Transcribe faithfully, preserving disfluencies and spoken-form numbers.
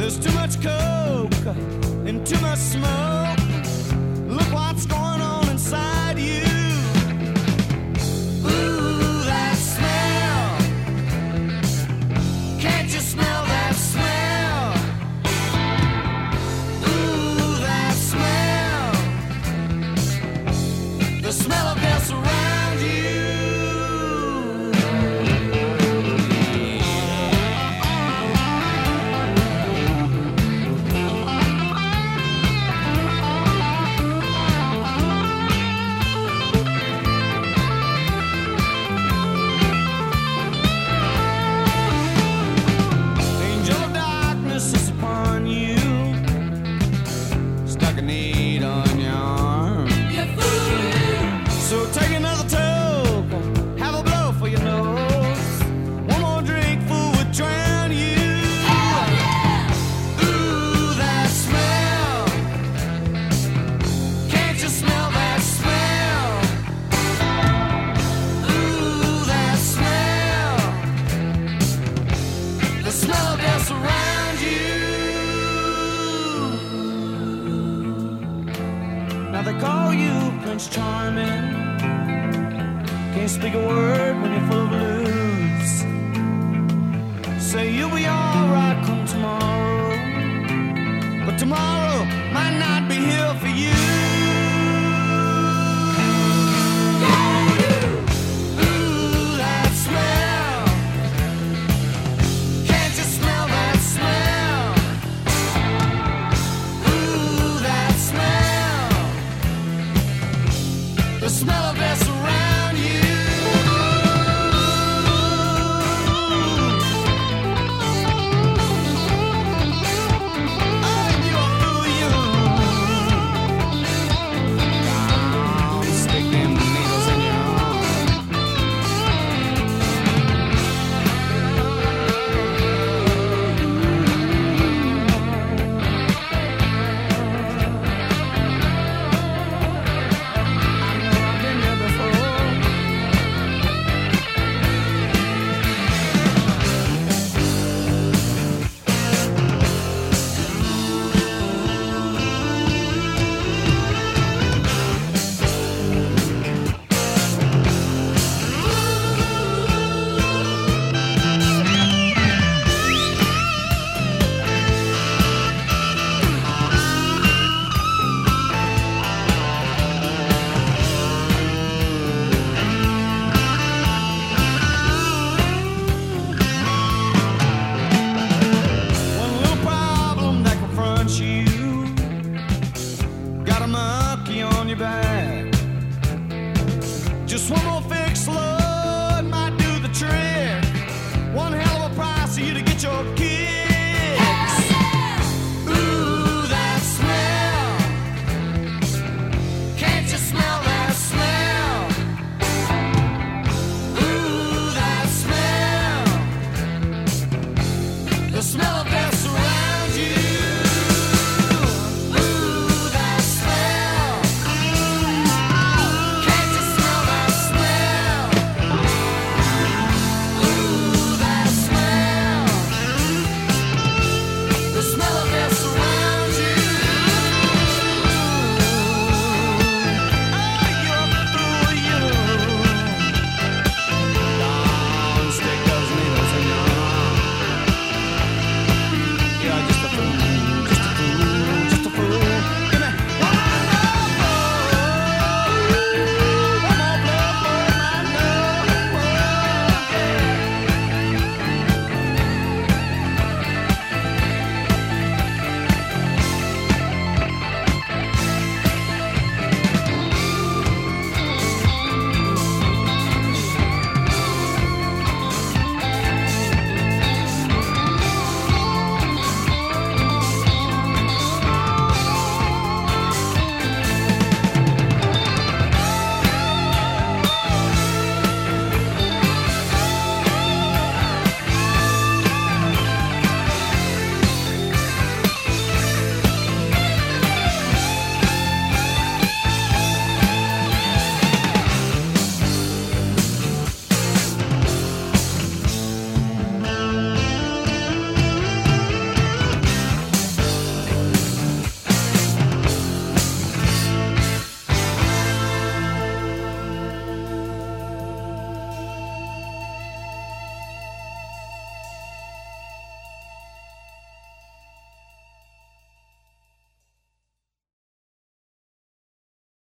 There's too much coke and too much smoke. Look what's going on inside you. Ooh, that smell. Can't you smell that smell? Ooh, that smell. The smell of death around you. They call you Prince Charming. Can't speak a word when you're full of blues. Say you'll be alright come tomorrow, but tomorrow might not be here for you. The smell of death around you. Oh, you're too young. Stick them needles in your on your back. Just one more